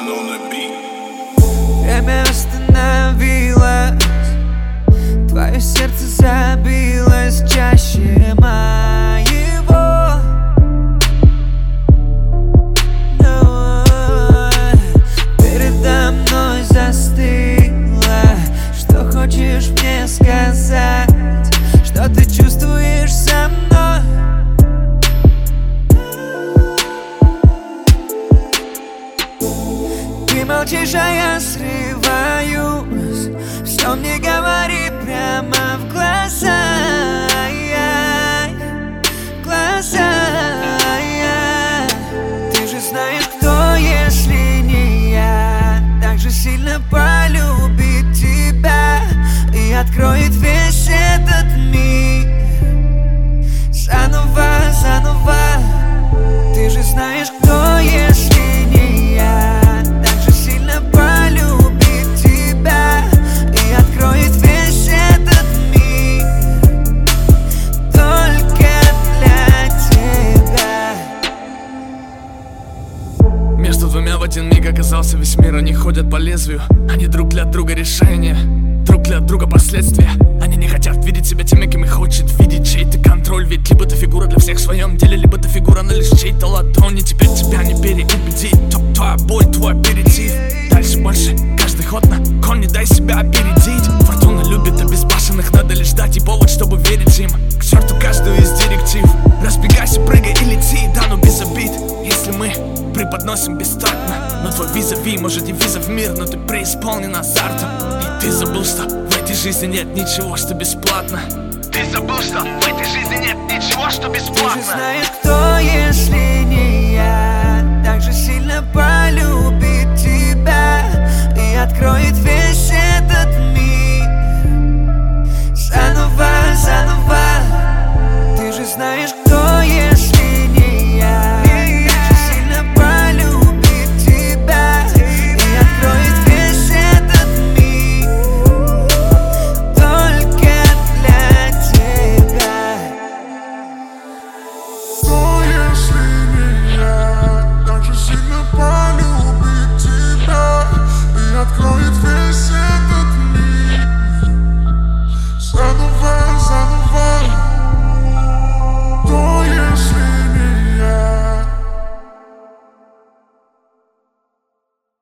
Время остановилось, твое сердце забилось чаще моего. Передо мной застыло. Что хочешь мне сказать? Что ты чувствуешь со мной? Ты молчишь, а я срываюсь. Все мне говори прямо в глаза, в глаза. Ты же знаешь, кто, если не я, так же сильно полюбит тебя и откроет весь этот мир заново, заново. Ты же знаешь, кто, если не я, так же сильно полюбит тебя и откроет весь этот мир только для тебя. Между двумя в один миг оказался весь мир. Они ходят по лезвию, они друг для друга решения, друг для друга последствия. Они не хотят видеть себя теми, кем их хочет видеть чей-то контроль. Ведь либо ты фигура для всех в своем деле, либо ты фигура на лишь чьей-то ладони. Теперь тебя не переубедить, твоя боль, твой аперитив. Дальше больше, каждый ход на кон, не дай себя опередить. Фортуна любит обезбашенных, надо лишь дать и повод, чтобы верить им. К черту каждую из директив. Разбегайся, прыгай и лети, да, но без обид. Если мы преподносим бестактно, но твой визави, может, не виза в мир, но ты преисполнен азартом. И ты забыл, что в этой жизни нет ничего, что бесплатно. Ты забыл, что в этой жизни нет ничего, что бесплатно. Ты же знаешь, кто, если